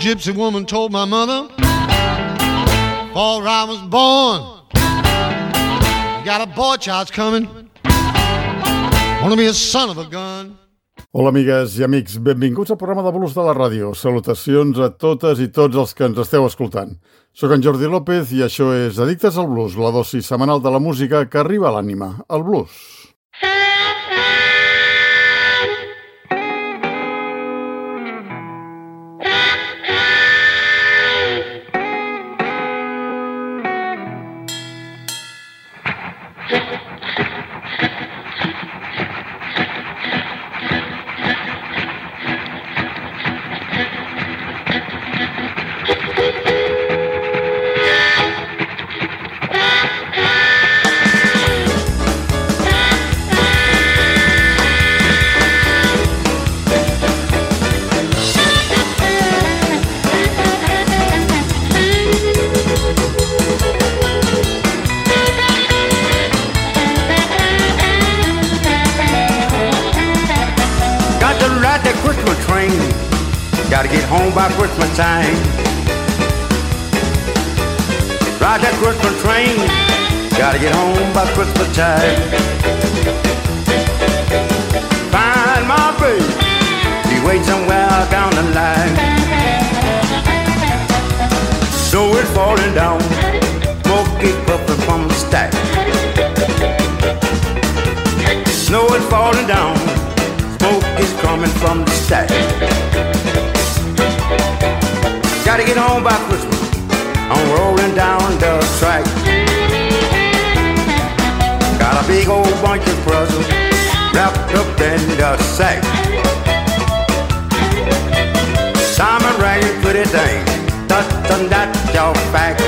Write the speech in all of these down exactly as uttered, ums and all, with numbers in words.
gypsy woman told my mother, before I was born, you got a boy child's coming, wanna be a son of a gun. Hola, amigues i amics. Benvinguts al programa de Blues de la ràdio. Salutacions a totes i tots els que ens esteu escoltant. Soc en Jordi López i això és Addictes al Blues, la dosi setmanal de la música que arriba a l'ànima, el blues. Gotta get home by Christmas time. Ride that Christmas train. Gotta get home by Christmas time. Find my baby, she waits somewhere down the line. Snow is falling down, smoke is puffing from the stack. Snow is falling down, smoke is coming from the stack. Gotta get home by Christmas, I'm rolling down the track. Got a big old bunch of presents wrapped up in the sack. Simon Ragged put it down, that's on that your back.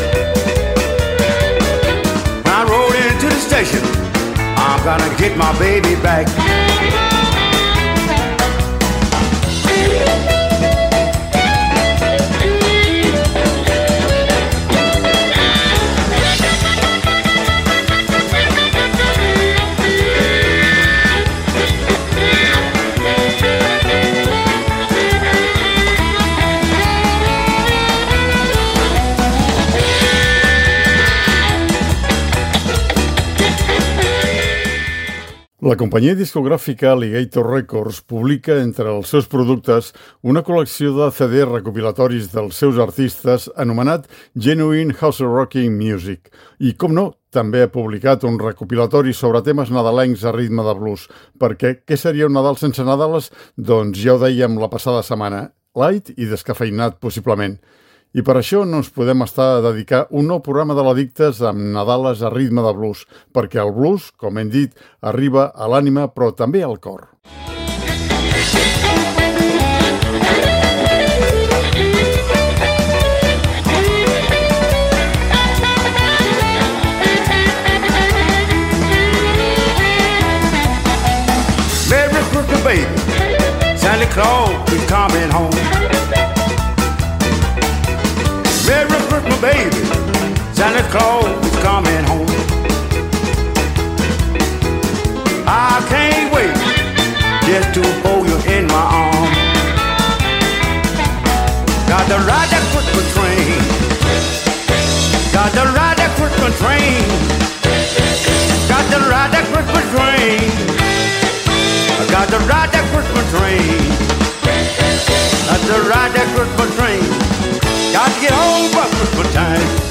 When I roll into the station, I'm gonna get my baby back. La companyia discogràfica Alligator Records publica entre els seus productes una col·lecció de C D recopilatoris dels seus artistes anomenat Genuine House Rocking Music. I, com no, també ha publicat un recopilatori sobre temes nadalencs a ritme de blues, perquè què seria un Nadal sense Nadales? Doncs ja ho dèiem la passada setmana, light i descafeinat possiblement. I per això no ens podem estar a dedicar un nou programa de l'Addictes amb Nadales a ritme de blues, perquè el blues, com hem dit, arriba a l'ànima però també al cor. Merry Christmas, baby, Santa Claus is coming home. Merry Christmas, baby, Santa Claus is coming home. I can't wait just to hold you in my arms. Got to ride that Christmas train. Got to ride that Christmas train. Got to ride that Christmas train. I got to ride that Christmas train. Got to ride that Christmas train. Got to get home by Christmas time.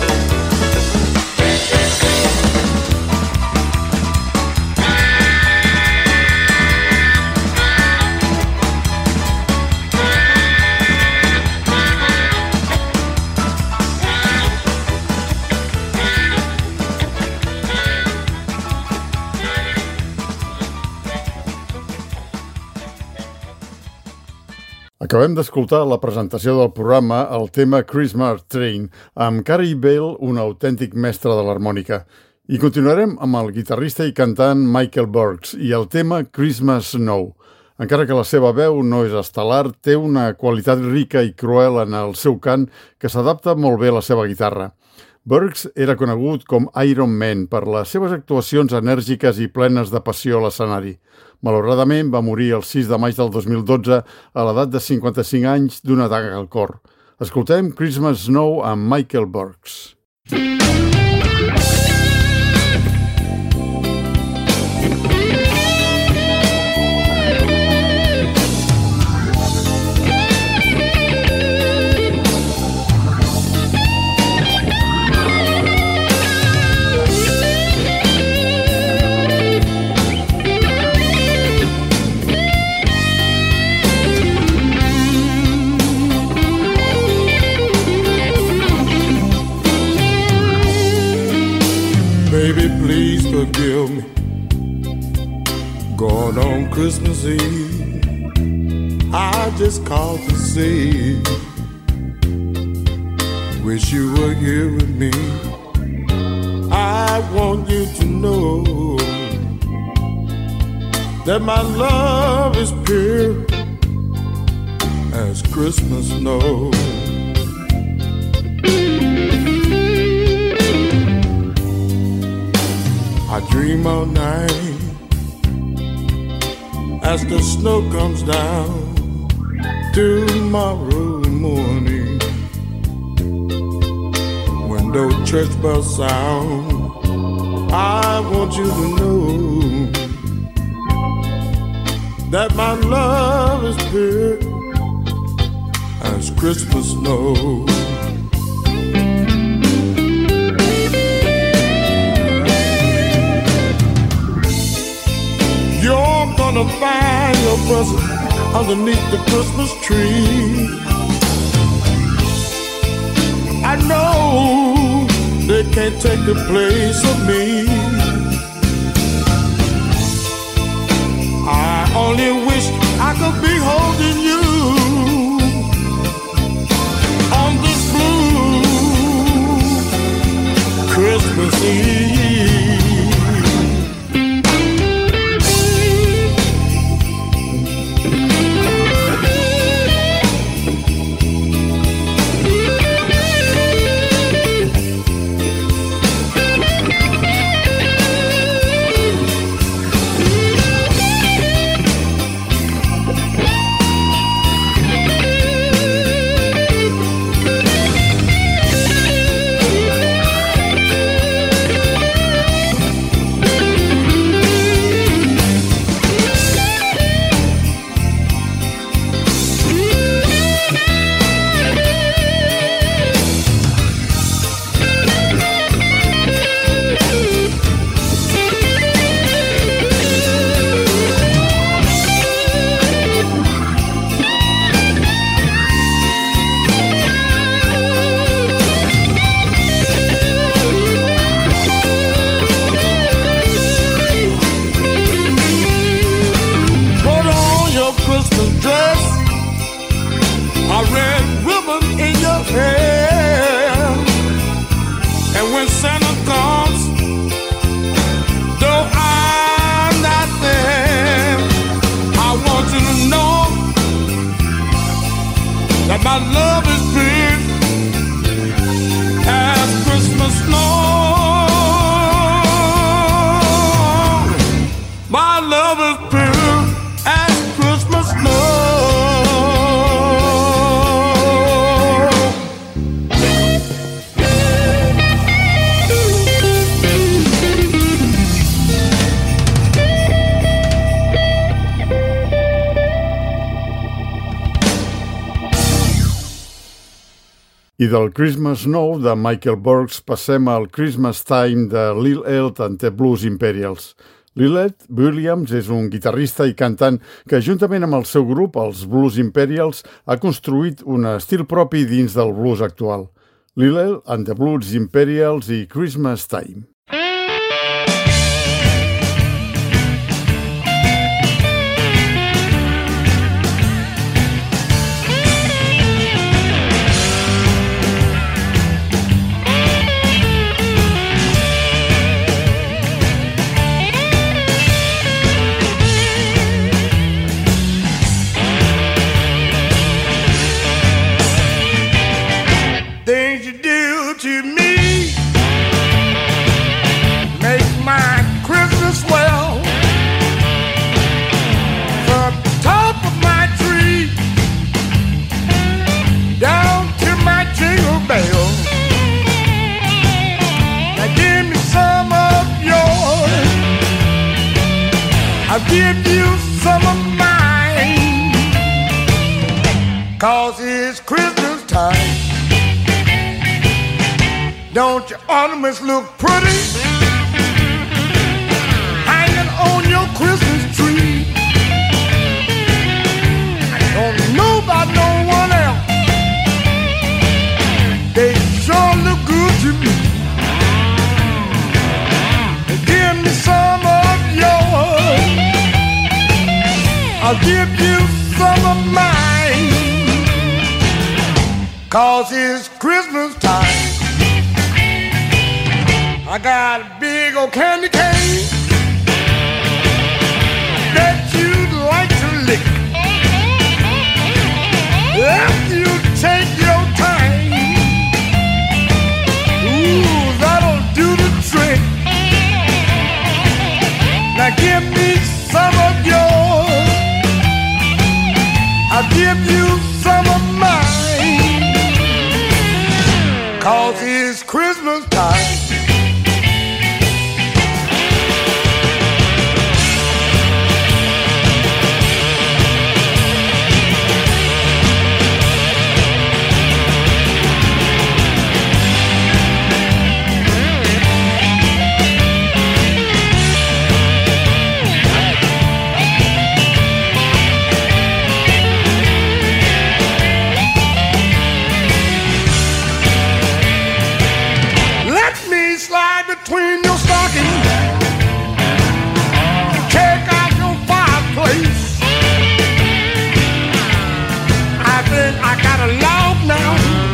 Acabem d'escoltar la presentació del programa el tema Christmas Train amb Carey Bale, un autèntic mestre de l'harmònica. I continuarem amb el guitarrista i cantant Michael Burks i el tema Christmas Snow. Encara que la seva veu no és estel·lar, té una qualitat rica i cruel en el seu cant que s'adapta molt bé a la seva guitarra. Burks era conegut com Iron Man per les seves actuacions enèrgiques i plenes de passió a l'escenari. Malauradament va morir el sis de maig del dos mil dotze a l'edat de cinquanta-cinc anys d'un atac al cor. Escoltem Christmas Snow amb Michael Burks. Baby, please forgive me. Going on Christmas Eve, I just called to see. Wish you were here with me. I want you to know that my love is pure as Christmas snow. I dream all night as the snow comes down tomorrow morning. When those church bells sound, I want you to know that my love is pure as Christmas snow. You're gonna find your present underneath the Christmas tree. I know they can't take the place of me. I only wish I could be holding you on this blue Christmas Eve. My love is pure as Christmas snow. My love is pure as Christmas snow. I del Christmas Snow de Michael Burks passem al Christmas Time de Lil Elt and the Blues Imperials. Lil Elt Williams és un guitarrista i cantant que, juntament amb el seu grup, els Blues Imperials, ha construït un estil propi dins del blues actual. Lil Elt and the Blues Imperials i Christmas Time. Things you do to me I'll give you some of mine, 'cause it's Christmas time. Don't your ornaments look pretty hanging on your Christmas tree? I don't know about no one else, they sure look good to me. Give me some of yours, I'll give you some of mine, 'cause it's Christmas time. I got a big old candy cane that you'd like to lick. If you take your time, ooh, that'll do the trick. Now give me some of yours, I'll give you some of mine, 'cause it's Christmas time. Between your stockings, check out your fireplace. I think I got a log now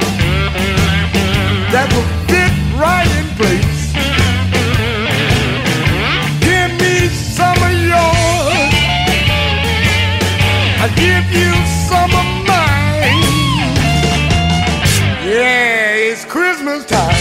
that will fit right in place. Give me some of yours, I'll give you some of mine. Yeah, it's Christmas time.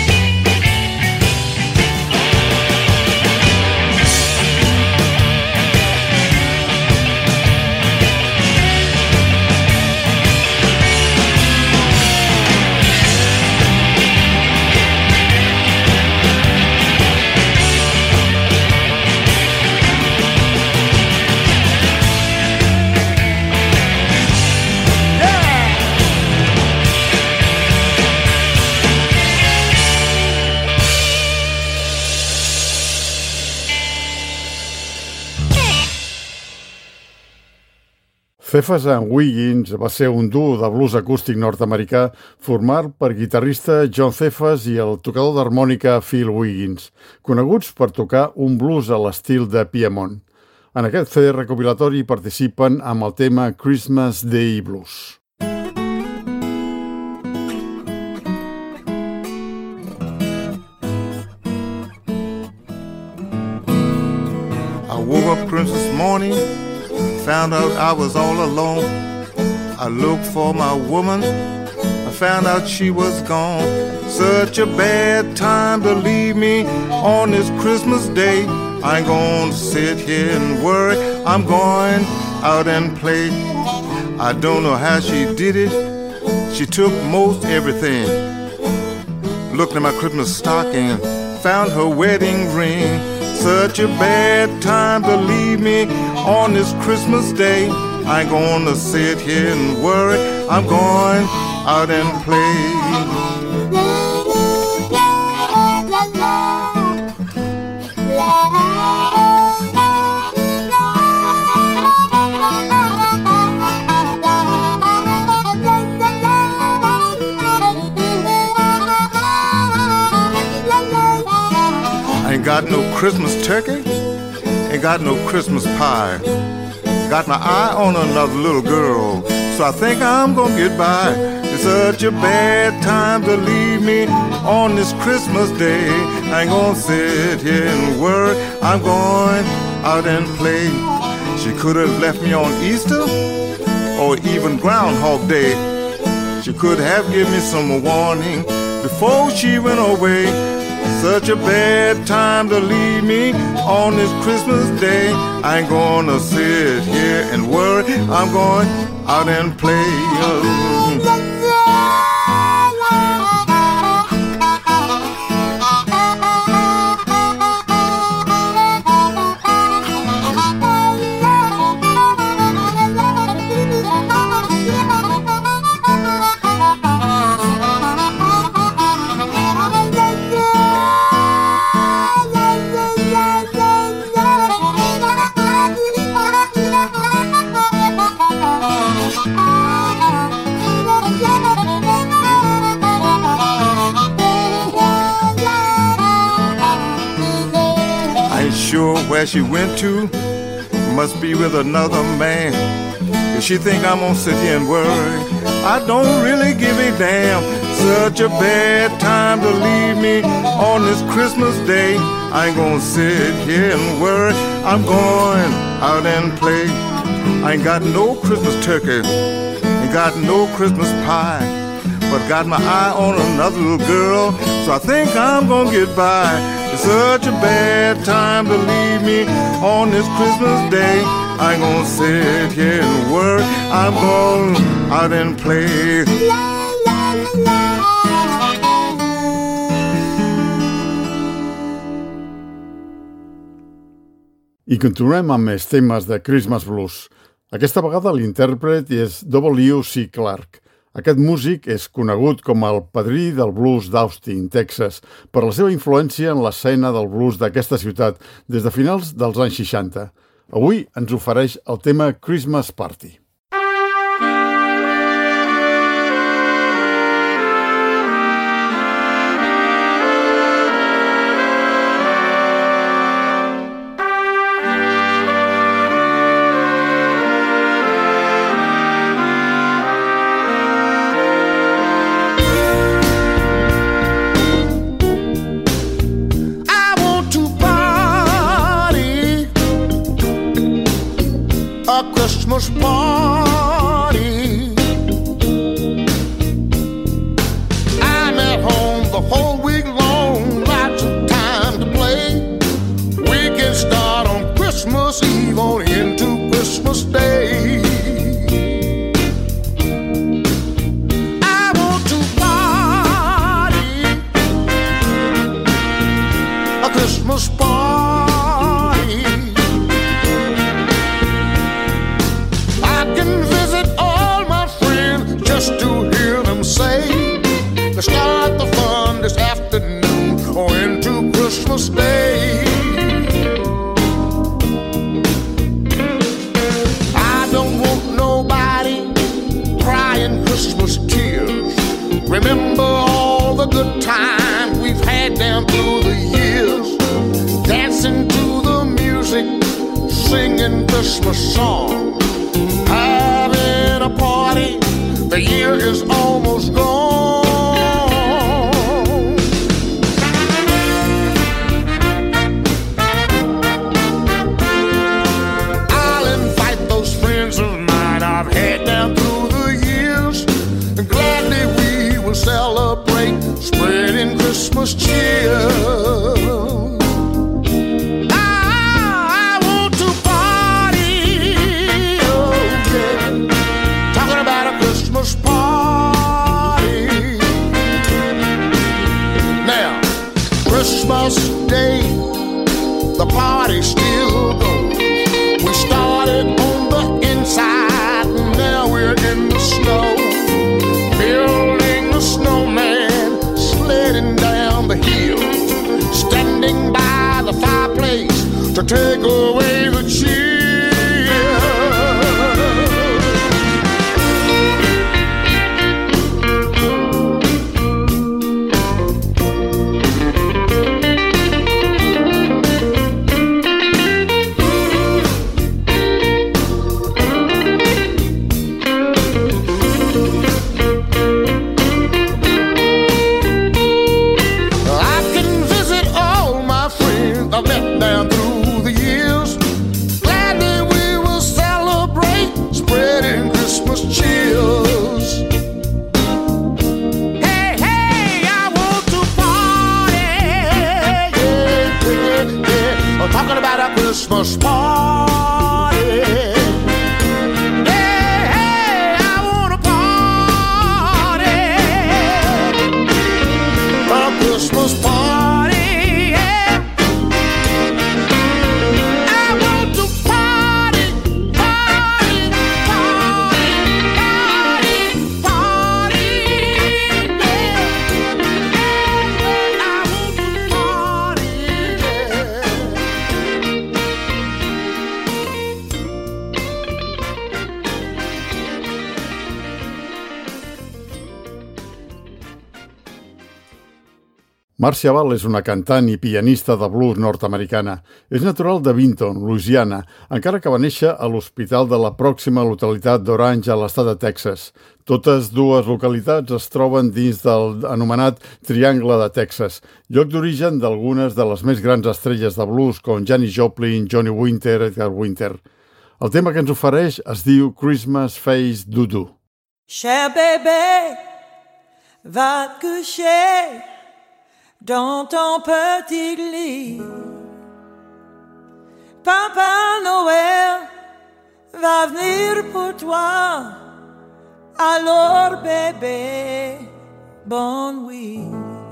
Cephas and Wiggins va ser un duo de blues acústic nord-americà format per guitarrista John Cephas i el tocador d'harmònica Phil Wiggins, coneguts per tocar un blues a l'estil de Piedmont. En aquest C D recopilatori participen amb el tema Christmas Day Blues. I woke up Christmas morning, found out I was all alone. I looked for my woman, I found out she was gone. Such a bad time to leave me on this Christmas day. I ain't gonna sit here and worry, I'm going out and play. I don't know how she did it, she took most everything. Looked at my Christmas stocking, found her wedding ring. Such a bad time to leave me on this Christmas day. I ain't gonna sit here and worry, I'm going out and play. Ain't got no Christmas turkey, ain't got no Christmas pie. Got my eye on another little girl, so I think I'm gonna get by. It's such a bad time to leave me on this Christmas day. I ain't gonna sit here and worry, I'm going out and play. She could have left me on Easter or even Groundhog Day. She could have given me some warning before she went away. Such a bad time to leave me on this Christmas day. I ain't gonna sit here and worry, I'm going out and play. sure where she went to. Must be with another man. If she think I'm gonna sit here and worry, I don't really give a damn. Such a bad time to leave me on this Christmas day. I ain't gonna sit here and worry. I'm going out and play. I ain't got no Christmas turkey, ain't got no Christmas pie, but got my eye on another little girl, so I think I'm gonna get by. It's such a bad time to leave me on this Christmas day. I ain't gonna sit here and worry. I'm going out and play. I continuem amb més temes de Christmas Blues. Aquesta vegada l'intèrpret és W C Clark. Aquest músic és conegut com el padrí del blues d'Austin, Texas, per la seva influència en l'escena del blues d'aquesta ciutat des de finals dels anys seixanta. Avui ens ofereix el tema Christmas Party. Christmas party. I'm at home the whole week long, lots of time to play. We can start on Christmas Eve on into Christmas Day. I want to party, a Christmas party. Start the fun this afternoon or into Christmas Day. I don't want nobody crying Christmas tears. Remember all the good times we've had down through the years, dancing to the music, singing Christmas songs, having a party. The year is almost gone. Celebrate, spreading Christmas cheer. I, I want to party, oh yeah, talking about a Christmas party. Now, Christmas Day, the party still goes. We started on the inside, now we're in the snow. Snowman sledding down the hill, standing by the fireplace to take away the chill. Christmas party. Hey, hey, I want a party. A Christmas party. Yeah. I want to party, party, party, party, party. Yeah. I want to party. Yeah. Marcia Ball és una cantant i pianista de blues nord-americana. És natural de Vinton, Louisiana, encara que va néixer a l'hospital de la pròxima localitat d'Orange, a l'estat de Texas. Totes dues localitats es troben dins del anomenat Triangle de Texas, lloc d'origen d'algunes de les més grans estrelles de blues com Janis Joplin, Johnny Winter, Edgar Winter. El tema que ens ofereix es diu Christmas Face Doodoo. Cher bébé, va te coucher dans ton petit lit. Papa Noël va venir pour toi. Alors bébé, bonne nuit.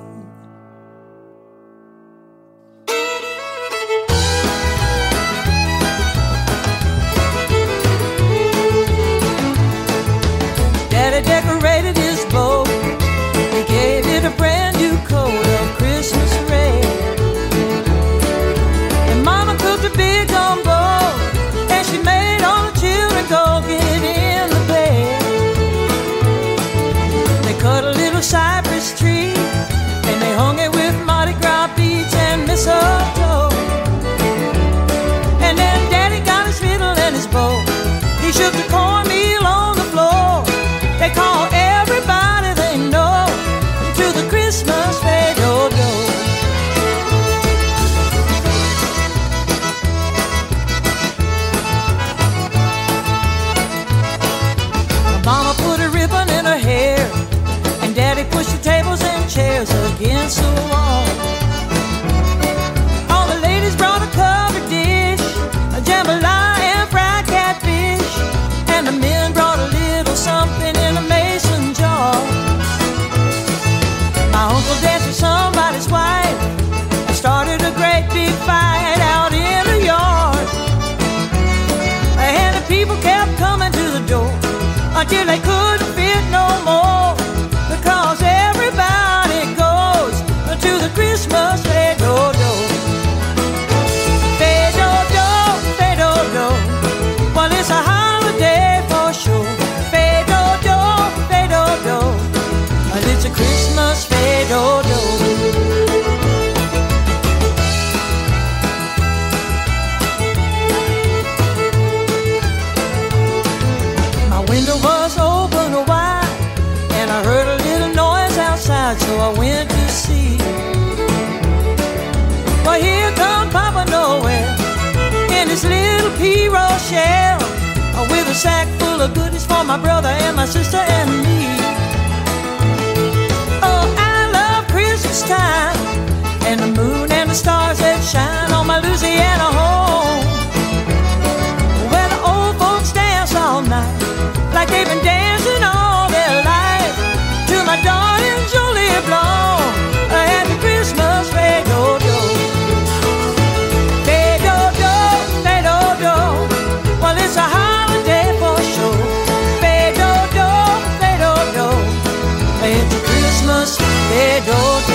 Daddy decorated his boat. He gave it a brand new coat of Christmas red. And Mama cooked a big gumbo, and she made all the children go get in the bed. They cut a little cypress tree, and they hung it with Mardi Gras beads and mistletoe. And then Daddy got his fiddle and his bow. He shook the cornmeal on the floor. They call everybody they know to the Christmas fado-do. Mama put a ribbon in her hair, and Daddy pushed the tables and chairs against the wall. All the ladies brought a covered dish, a jambalaya and fried catfish, and the men brought a little something in a mason jar. My uncle danced with somebody's wife and started a great big fight out in the yard. And the people kept coming to the door until they couldn't fit no more, because everybody goes to the Christmas fado-do. Fado-do, fado-do, well it's a holiday for sure. Fado-do, fado-do, well it's a Christmas fado-do. Window was open wide, and I heard a little noise outside, so I went to see. Well, here comes Papa Noel in his little P. Rochelle, with a sack full of goodies for my brother and my sister and me. Oh, I love Christmas time, and the moon and the stars that shine on my Louisiana home, where the old folks dance all night like they've been dancing all their life, to my darling Jolie Blanc, a happy Christmas fado-do. Fado-do, fado-do, well it's a holiday for sure. Fado-do, fado-do, it's a Christmas fado-do.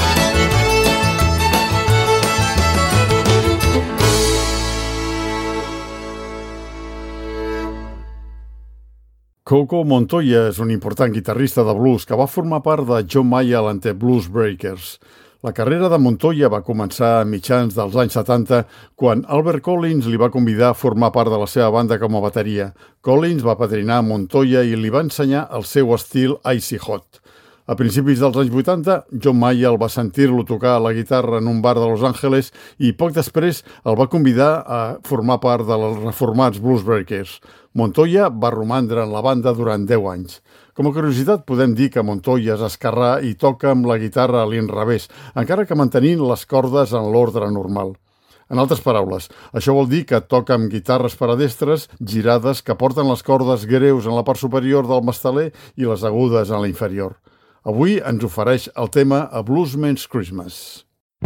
Coco Montoya és un important guitarrista de blues que va formar part de John Mayall and the Blues Breakers. La carrera de Montoya va començar a mitjans dels anys setanta, quan Albert Collins li va convidar a formar part de la seva banda com a bateria. Collins va padrinar Montoya i li va ensenyar el seu estil Icy Hot. A principis dels anys vuitanta, John Mayall va sentir-lo tocar la guitarra en un bar de Los Angeles i poc després el va convidar a formar part dels reformats Blues Breakers. Montoya va romandre en la banda durant deu anys. Com a curiositat, podem dir que Montoya és esquerrà i toca amb la guitarra a l'inrevés, encara que mantenint les cordes en l'ordre normal. En altres paraules, això vol dir que toca amb guitarres paradestres girades que porten les cordes greus en la part superior del masteler i les agudes en la inferior. Avui ens ofereix el tema A Bluesman's Christmas.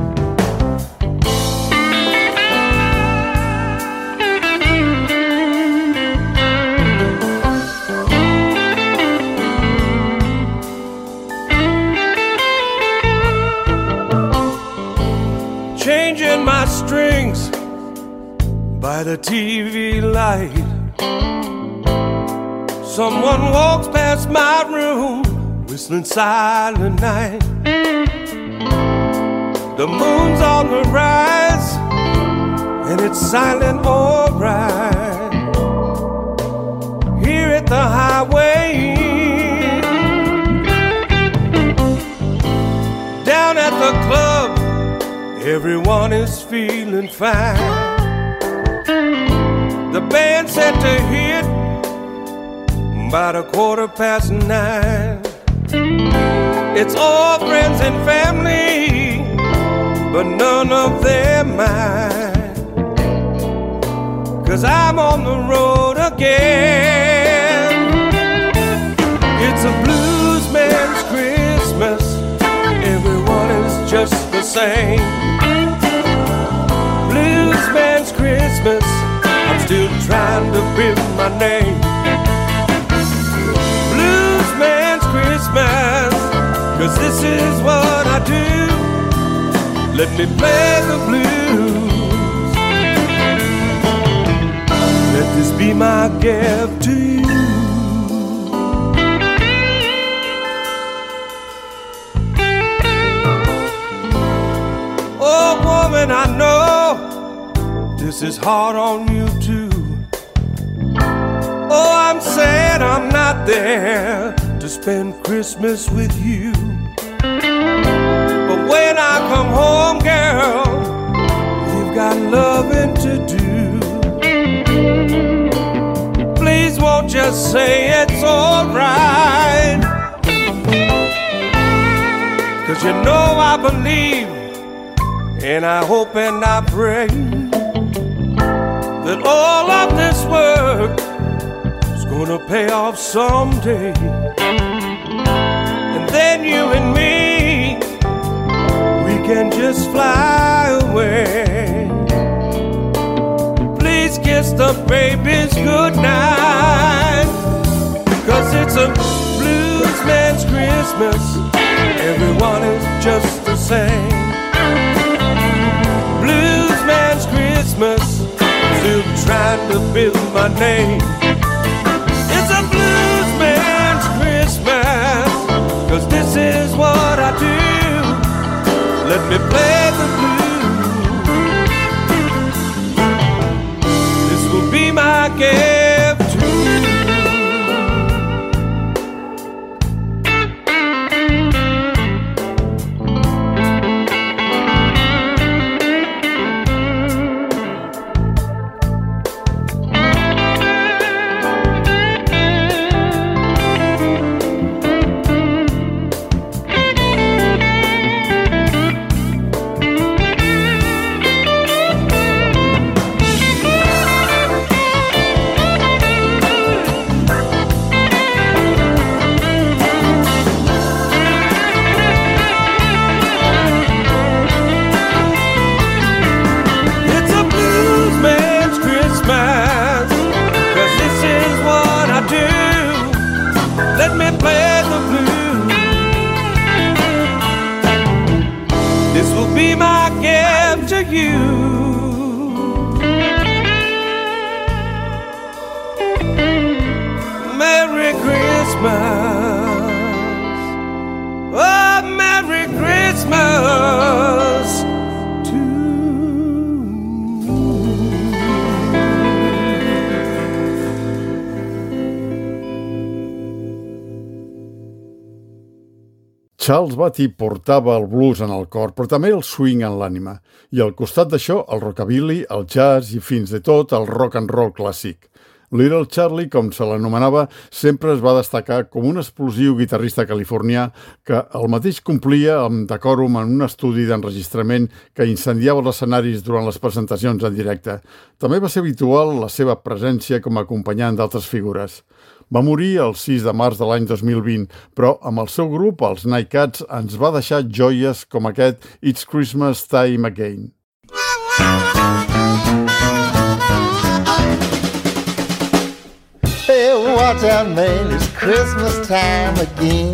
Changing my strings by the T V light. Someone walks past my room, whistling Silent Night. The moon's on the rise, and it's silent alright. Here at the highway, down at the club, everyone is feeling fine. The band set to hit about a quarter past nine. It's all friends and family, but none of them mine. 'Cause I'm on the road again. It's a blues man's Christmas, everyone is just the same. Blues man's Christmas, I'm still trying to build my name. Blues man's Christmas, 'cause this is what I do. Let me play the blues. Let this be my gift to you. Oh woman, I know this is hard on you too. Oh, I'm sad I'm not there to spend Christmas with you. But when I come home, girl, you've got loving to do. Please won't just say it's alright. 'Cause you know I believe, and I hope and I pray that all of this work is gonna pay off someday. And then you and me, we can just fly away. Please kiss the babies goodnight, 'cause it's a blues man's Christmas, everyone is just the same. Blues man's Christmas, still trying to build my name. It's a blues man's Christmas, 'cause this is what I do. Let me play the blues. This will be my gift to you. Charles Batty portava el blues en el cor, però també el swing en l'ànima. I al costat d'això, el rockabilly, el jazz i fins i tot el rock and roll clàssic. Little Charlie, com se l'anomenava, sempre es va destacar com un explosiu guitarrista californià que el mateix complia amb decòrum en un estudi d'enregistrament que incendiava els escenaris durant les presentacions en directe. També va ser habitual la seva presència com a acompanyant d'altres figures. Va morir el sis de març de l'any dos mil vint, però amb el seu grup, els Nightcats, ens va deixar joies com aquest It's Christmas Time Again. Hey, watch out, man, it's Christmas time again.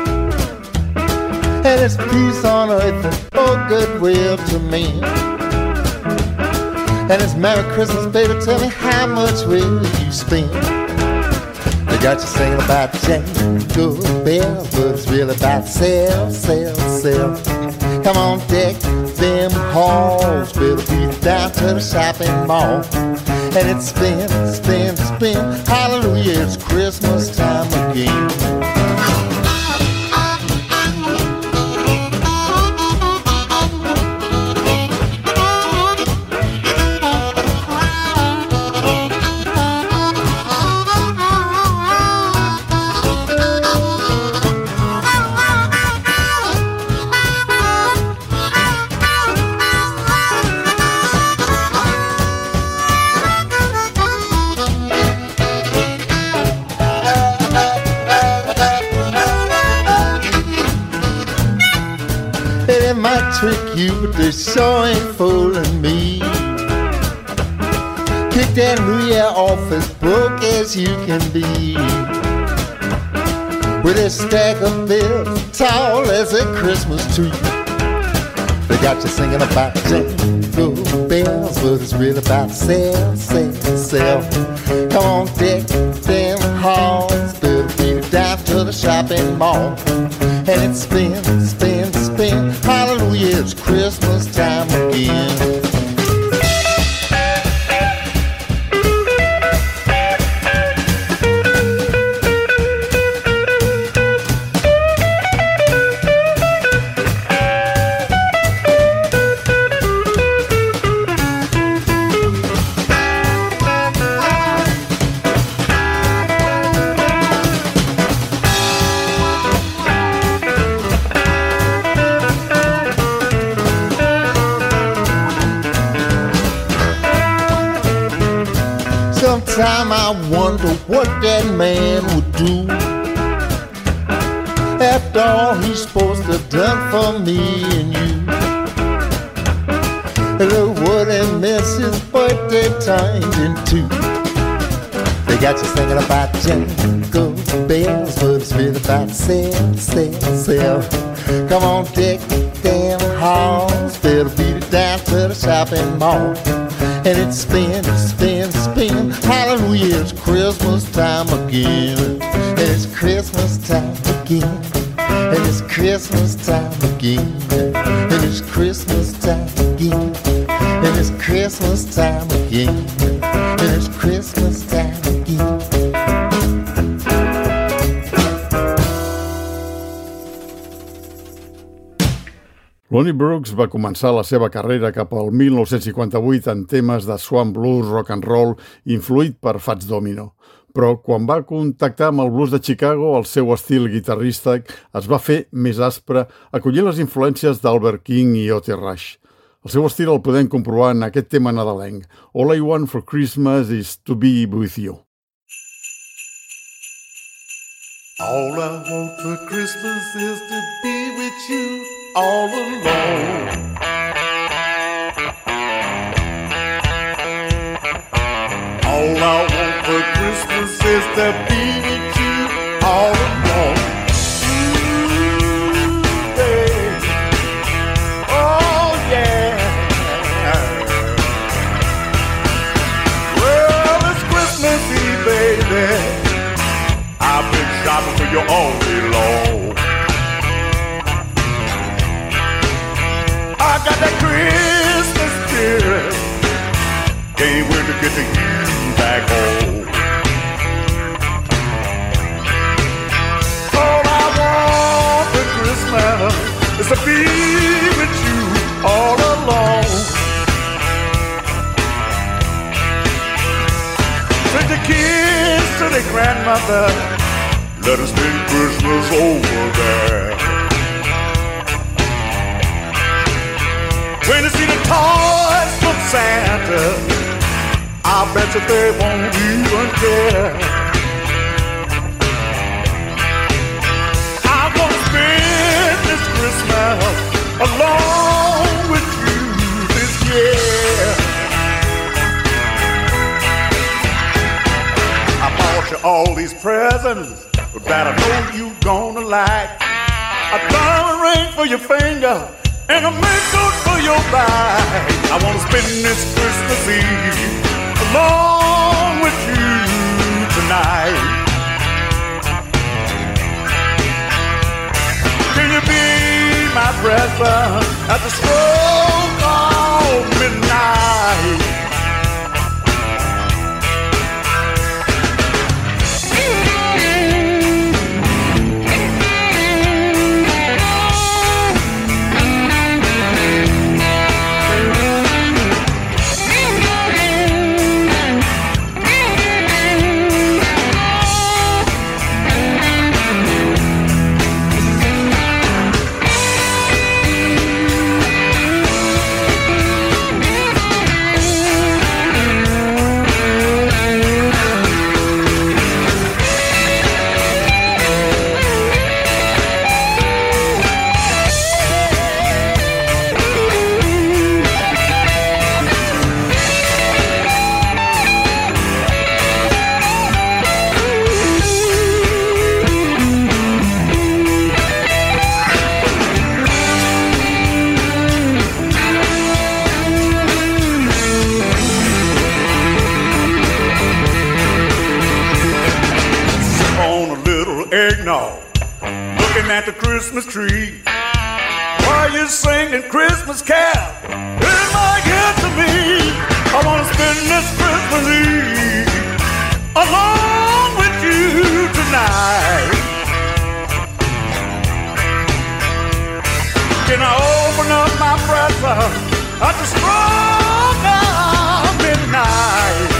And it's peace on earth and oh, goodwill to men. And it's Merry Christmas, baby, tell me how much will you spend? They got you singing about jingle bells, but it's really about sell, sell, sell. Come on, deck them halls, better be down to the shopping mall. And it's spin, spin, spin, hallelujah, it's Christmas time again. Trick you, but they sure ain't fooling me. Kick that New Year off as broke as you can be, with a stack of bills tall as a Christmas tree. They got you singing about jingle bells, but it's really about sell, sell, sell. Come on, deck them halls, better beat it down to the shopping mall. And it's spin, spin, spin, hallelujah, it's Christmas time again. Sometime I wonder what that man would do after all he's supposed to have done for me and you. Look what a mess his birthday turned into. They got you singing about jingle bells, but it's really about sell, sell, sell. Come on, deck them halls, better beat it down to the shopping mall. And it's spin, spin, spin, hallelujah, it's Christmas time again. And it's Christmas time again. And it's Christmas time again. And it's Christmas time again. And it's Christmas time again. And it's Christmas time again. Lonnie Brooks va començar la seva carrera cap al mil nou-cents cinquanta-vuit en temes de swamp blues, rock and roll, influït per Fats Domino. Però quan va contactar amb el blues de Chicago, el seu estil guitarrístic es va fer més aspre, acollint les influències d'Albert King i Otis Rush. El seu estil el podem comprovar en aquest tema nadalenc. All I Want for Christmas is to be with you. All I want for Christmas is to be with you all alone. All I want for Christmas is to be with you all alone. Ooh, baby. Oh, yeah. Well, it's Christmas Eve, baby. I've been shopping for you all day long. I got that Christmas spirit. Can't wait to get to you back home. All I want for Christmas is to be with you all alone. Send the kids to their grandmother. Let us spend Christmas over there. When you see the toys from Santa, I bet you they won't even care. I'm gonna spend this Christmas alone with you this year. I bought you all these presents that I know you gonna like. A diamond ring for your finger and a makeup for your back. I wanna spend this Christmas Eve along with you tonight. Can you be my present? at the stroke of midnight. At the Christmas tree, while you're singing Christmas carol, it might get to me. I wanna spend this Christmas Eve along with you tonight. Can I open up my present at the stroke of midnight?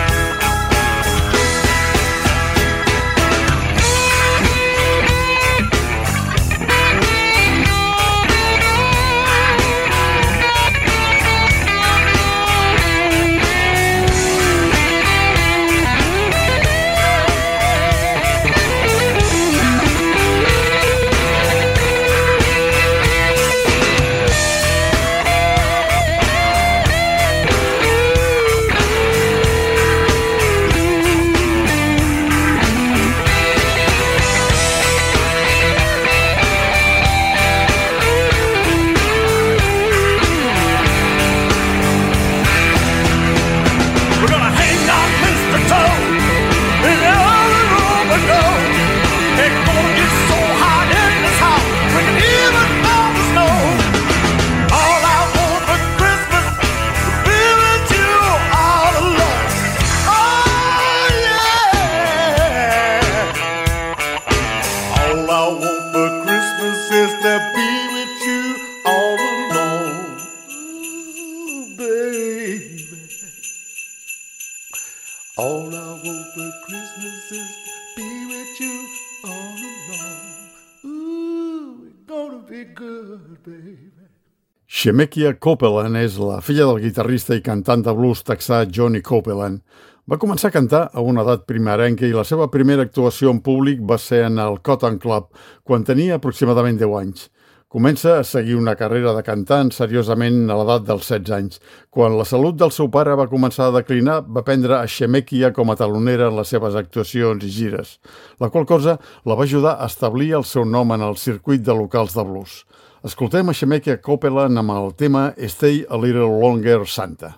Shemekia Copeland és la filla del guitarrista i cantant de blues texà Johnny Copeland. Va començar a cantar a una edat primerenca i la seva primera actuació en públic va ser en el Cotton Club, quan tenia aproximadament deu anys. Comença a seguir una carrera de cantant seriosament a l'edat dels setze anys. Quan la salut del seu pare va començar a declinar, va prendre a Shemekia com a talonera en les seves actuacions i gires, la qual cosa la va ajudar a establir el seu nom en el circuit de locals de blues. Escoltem a Shemekia Copeland amb el tema Stay a Little Longer, Santa.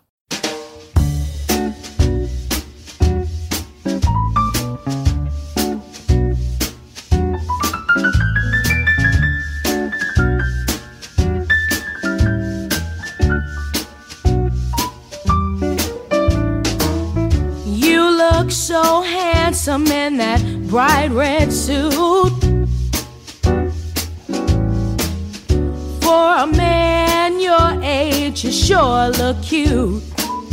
You look so handsome in that bright red suit. For a man your age, you sure look cute.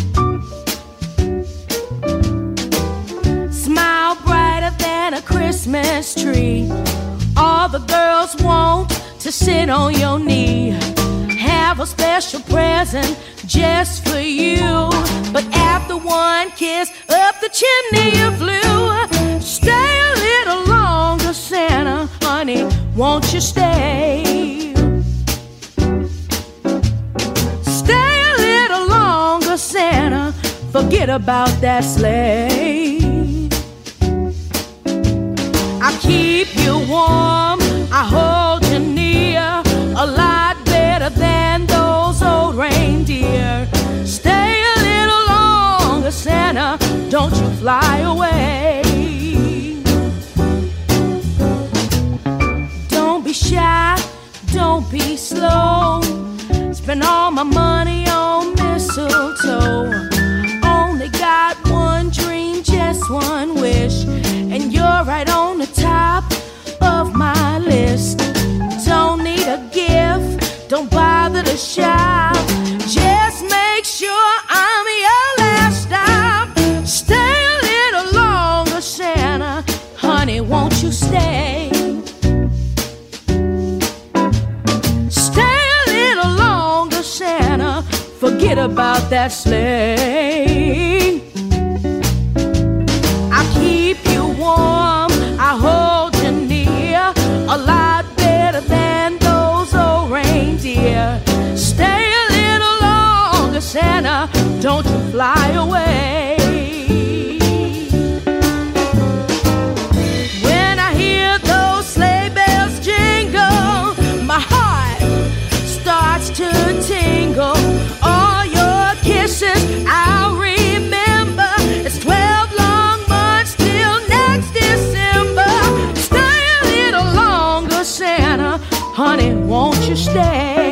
Smile brighter than a Christmas tree. All the girls want to sit on your knee. Have a special present just for you. But after one kiss up the chimney you flew. Stay a little longer, Santa, honey, won't you stay? Santa, forget about that sleigh. I keep you warm, I hold you near, a lot better than those old reindeer. Stay a little longer, Santa, don't you fly away. Don't be shy, don't be slow. spend all my money on mistletoe. Only got one dream, just one wish, and you're right on the top of my list. Don't need a gift, don't bother to shop. Just make sure I'm your last stop. Stay a little longer, Santa. Honey, won't you stay? Stay a little longer, Santa. Forget about that sleigh. I'll keep you warm, I'll hold you near, a lot better than those old reindeer. Stay a little longer, Santa, don't you fly away. When I hear those sleigh bells jingle, my heart starts to tingle. All your kisses I'll remember. It's twelve long months till next December. Stay a little longer, Santa. Honey, won't you stay?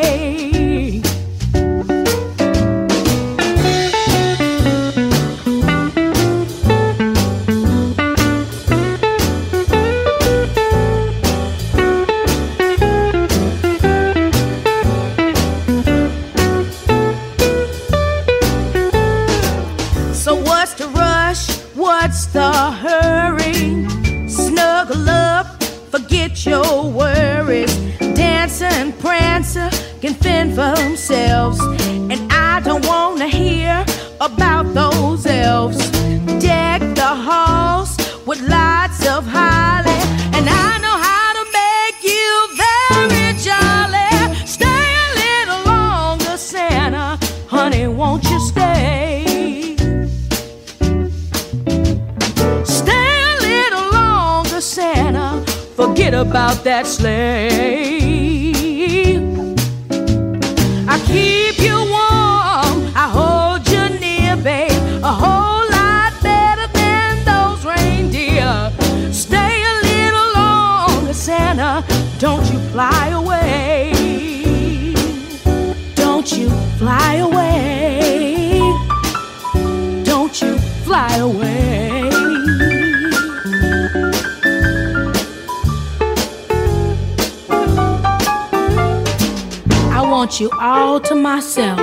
What's the hurry? Snuggle up, forget your worries. Dancer and Prancer can fend for themselves, and I don't want to hear about those elves. Deck the halls with lots of holly, and I know how to make you very jolly. Stay a little longer, Santa. Honey, won't you stay? Santa, forget about that sleigh. I keep you warm, I hold you near, babe, a whole lot better than those reindeer. Stay a little longer, Santa, don't you fly away. Don't you fly away. Don't you fly away. I want you all to myself.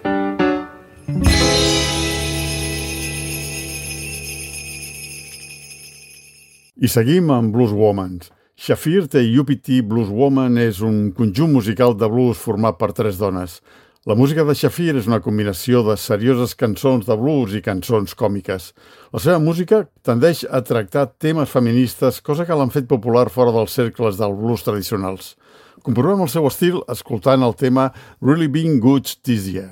I seguim amb Blues Woman. Shafir The U P T Blues Woman és un conjunt musical de blues format per tres dones. La música de Shafir és una combinació de serioses cançons de blues i cançons còmiques. La seva música tendeix a tractar temes feministes, cosa que l'han fet popular fora dels cercles del blues tradicionals. Comprovem el seu estil escoltant el tema Really Been Good This Year.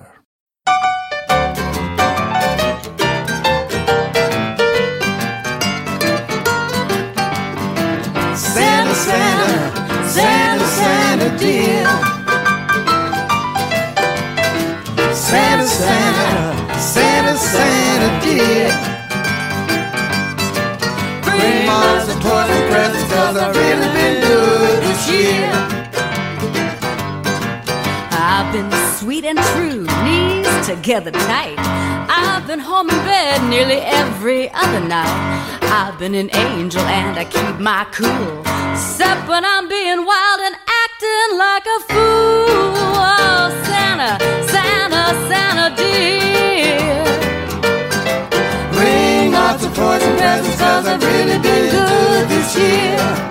Santa, Santa, Santa, Santa dear. Santa, Santa, Santa, Santa dear. Bring lots of toys and presents, 'cause I've really been good this year. I've been sweet and true, knees together tight. I've been home in bed nearly every other night. I've been an angel and I keep my cool, except when I'm being wild and acting like a fool. Oh, Santa, Santa, Santa dear. Bring lots of toys and presents, 'cause I've really been good this year.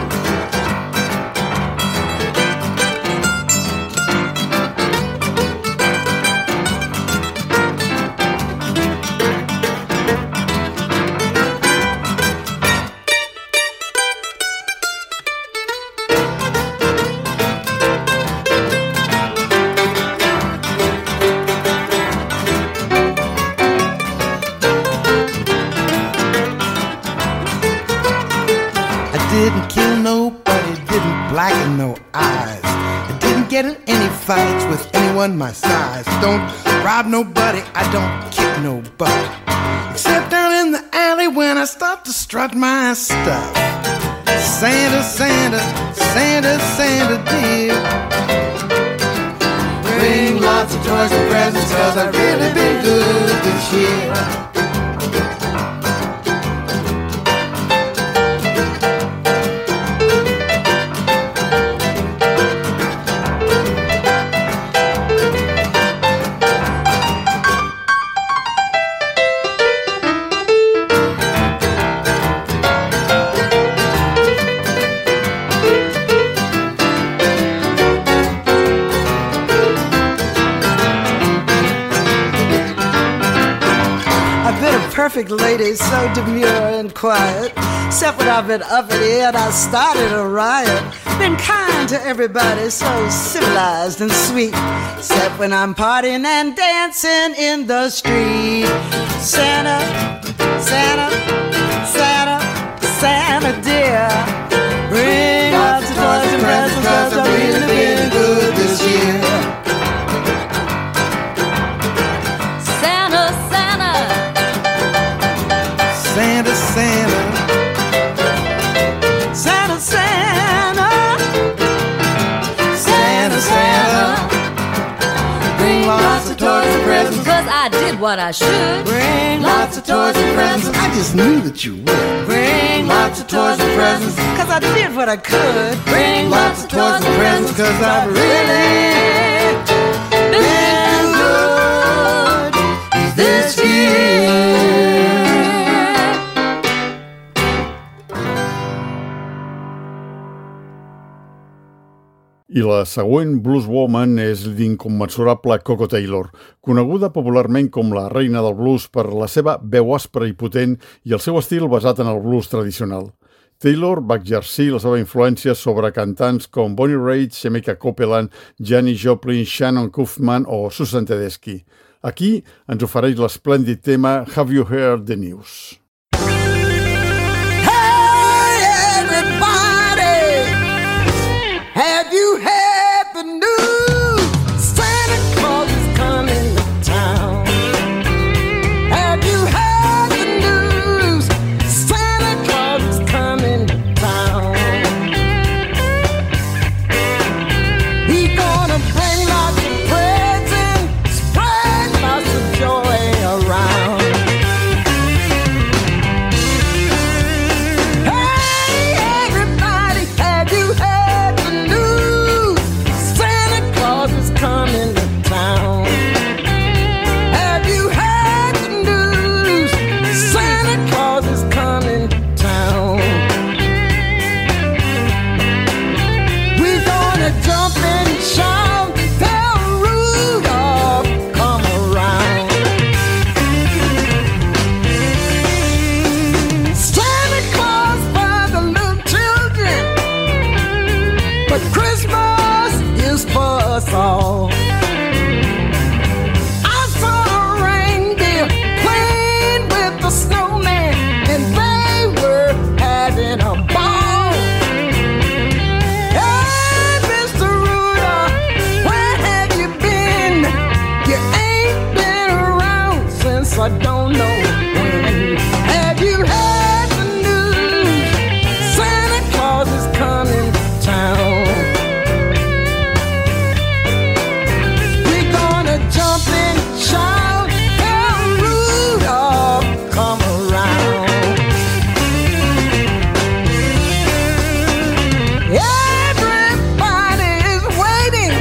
Didn't kill nobody, didn't blacken no eyes. I didn't get in any fights with anyone my size. Don't rob nobody, I don't kick nobody, except down in the alley when I stop to strut my stuff. Santa, Santa, Santa, Santa dear. Bring lots of toys and presents, cause I've really been good this year. Perfect lady, so demure and quiet. Except when I've been uppity and I started a riot. Been kind to everybody, so civilized and sweet. Except when I'm partying and dancing in the street. Santa, Santa, Santa, Santa dear, bring lots of toys and presents, cause I've really been good this year. Santa, Santa, Santa, Santa, Santa, Santa, bring lots of toys and presents, cause I did what I should. Bring lots of toys and presents, I just knew that you would. Bring lots of toys and presents, cause I did what I could. Bring lots of toys and presents, cause I've really been good this year. I la següent blues woman és l'incommensurable Koko Taylor, coneguda popularment com la reina del blues per la seva veu aspra i potent i el seu estil basat en el blues tradicional. Taylor va exercir la seva influència sobre cantants com Bonnie Raitt, Shemekia Copeland, Janis Joplin, Shannon Kaufman o Susan Tedeschi. Aquí ens ofereix l'esplèndid tema Have You Heard the News? Have you heard the news? Santa Claus is coming to town. Have you heard the news? Santa Claus is coming to town. He's gonna bring lots of presents, spread lots of joy around. Hey, everybody, have you heard the news? Santa Claus is coming to town. Have you heard the news? Santa Claus is coming to town. We're gonna jump and shout, tell Rudolph, come around. Santa Claus for the little children, but Christmas is for us all. I saw a reindeer playing with the snowman, and they were having a ball. Hey, Mister Rudolph, where have you been? You ain't been around since I don't know when. Have you heard the news? Santa Claus is coming to town. We're gonna jump and shout, tell Rudolph, come around. Everybody is waiting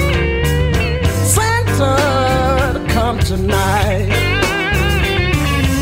Santa to come tonight.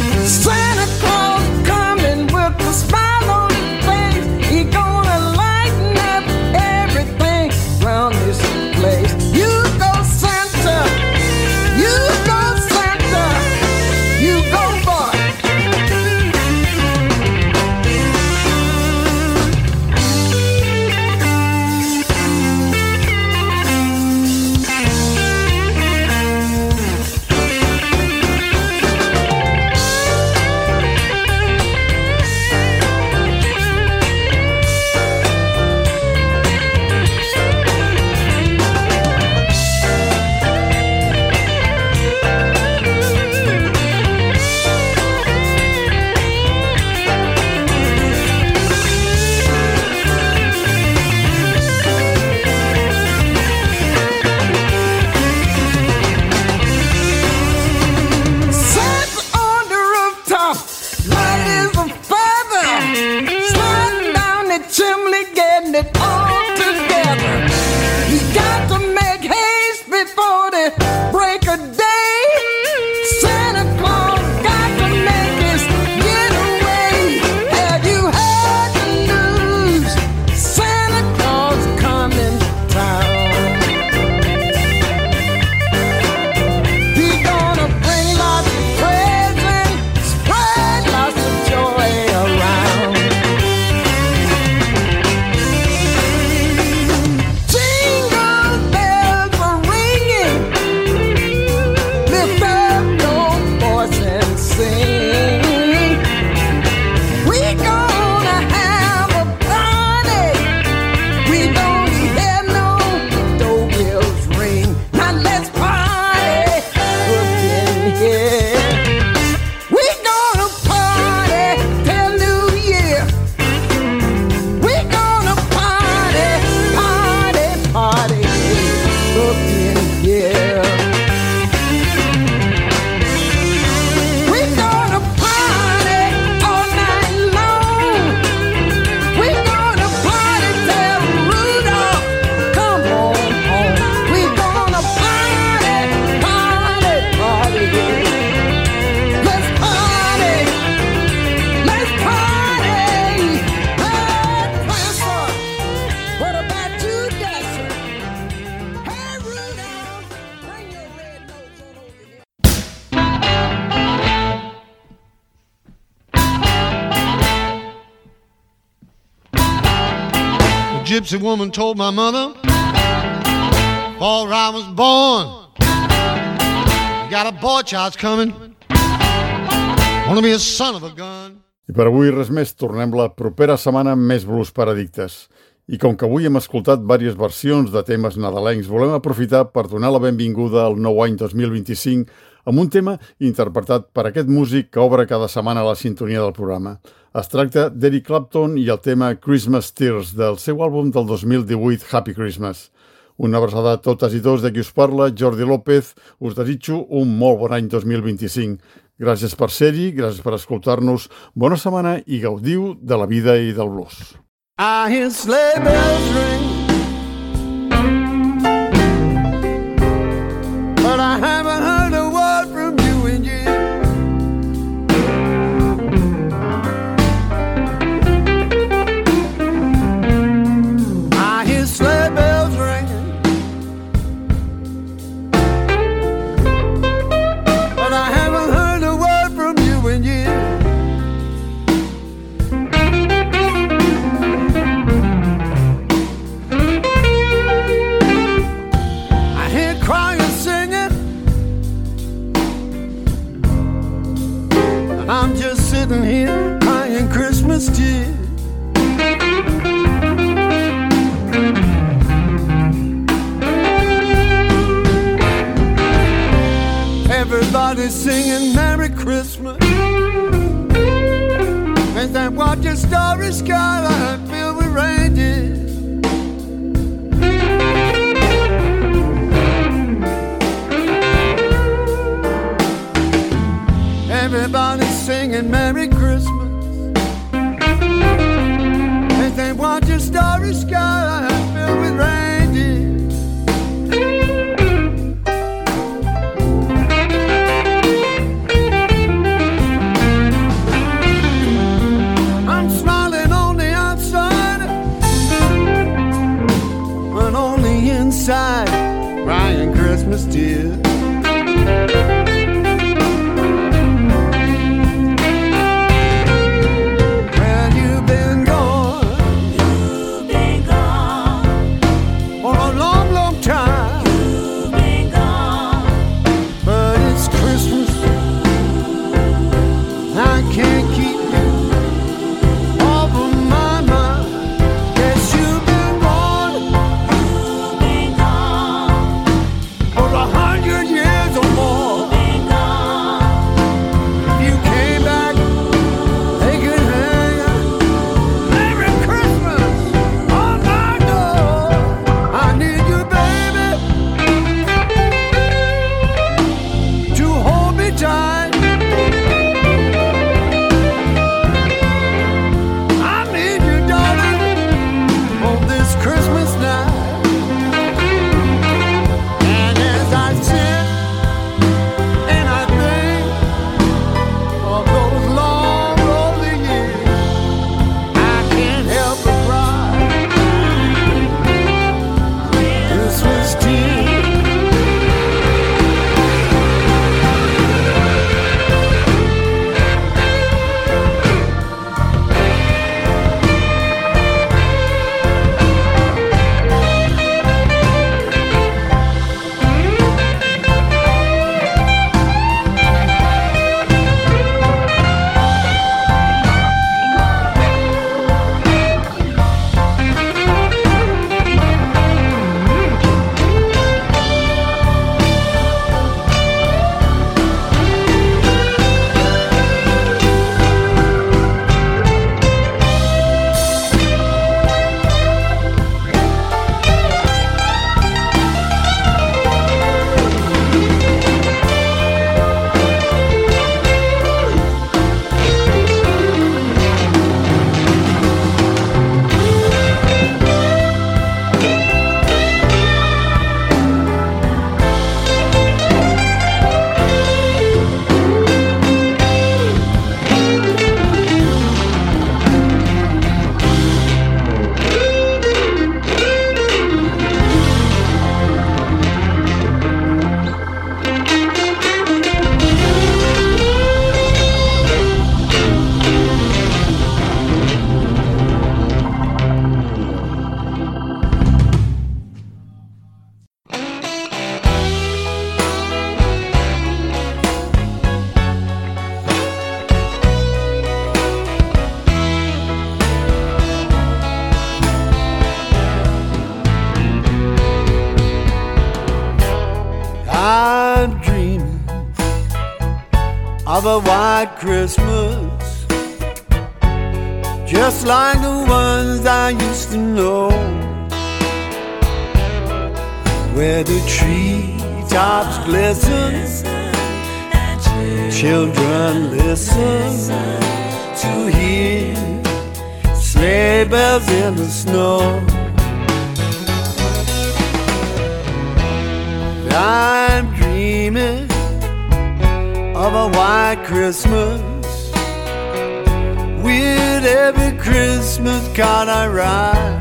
chimney getting it all together. He got to make haste before the break of day. Santa Claus got to make his getaway. Have you heard the news? Santa Claus coming to town. He gonna bring lots of presents, spread lots of joy around. Jingle bells are ringing, lift up your voice and sing. We gonna have a party, we don't hear no doorbells ring. Now let's party up in here. We gonna party till New Year. We gonna party, party, party up in here. We gonna party all night long. We gonna party till Rudolph come on home. We gonna party, party, party. Let's party, let's party. Hey, Prancer, what about you, Dasher? Hey, Rudolph, bring your red nose on over here. A gypsy woman told my mother, before I was born, you got a boy child's coming, wanna be a son of a gun. I per avui res més, tornem la propera setmana amb més blues per addictes. I com que avui hem escoltat diverses versions de temes nadalencs, volem aprofitar per donar la benvinguda al nou any dos mil vint-i-cinc amb un tema interpretat per aquest músic que obre cada setmana la sintonia del programa. Es tracta d'Eric Clapton i el tema Christmas Tears del seu àlbum del dos mil divuit, Happy Christmas. Una abraçada a totes i tots de qui us parla, Jordi López. Us desitjo un molt bon any dos mil vint-i-cinc. Gràcies per ser-hi, gràcies per escoltar-nos. Bona setmana i gaudiu de la vida i del blues. I hear sleigh bells ring, but I haven't heard a word from you in years. I hear sleigh bells ringing, but I haven't heard a word from you in years. Crying, singing, and I'm just sitting here crying Christmas tears. Everybody's singing Merry Christmas. Ain't that what your starry sky filled with reindeer? Everybody's singing Merry Christmas. Ain't they watch a starry sky filled with reindeer? I'm smiling on the outside, but on the inside, crying Christmas tears. You're of a white Christmas, just like the ones I used to know, where the treetops glisten, children listen to hear sleigh bells in the snow. I'm dreaming of a white Christmas, with every Christmas card I write.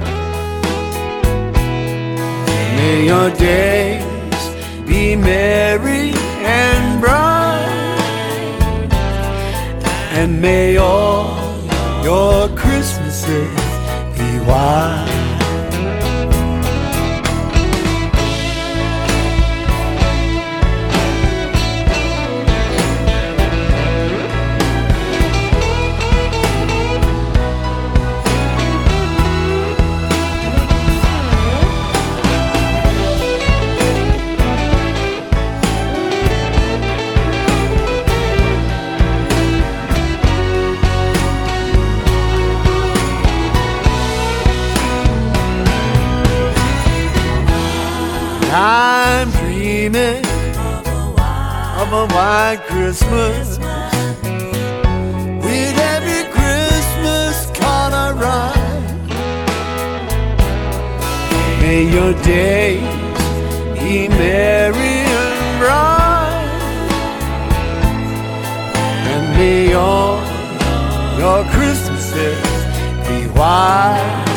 May your days be merry and bright, and may all your Christmases be white. I'm dreaming of a white Christmas, with every Christmas card I write. May your days be merry and bright, and may all your Christmases be white.